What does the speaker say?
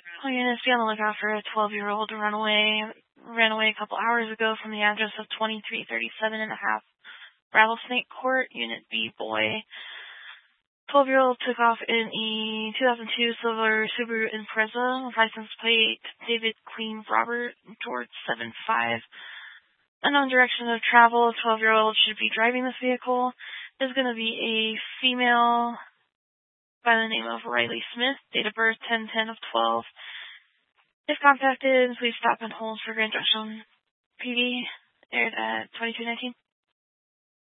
All units, be on the lookout for a 12-year-old ran away a couple hours ago from the address of 2337.5 Rattlesnake Court, Unit B, boy. 12-year-old took off in a 2002 silver Subaru Impreza, license plate David Clean Robert, George 75. Unknown direction of travel, 12-year-old should be driving this vehicle. There's going to be a female by the name of Riley Smith, date of birth 10/10/12. If contacted, please stop and hold for Grand Junction PD, aired at 2219.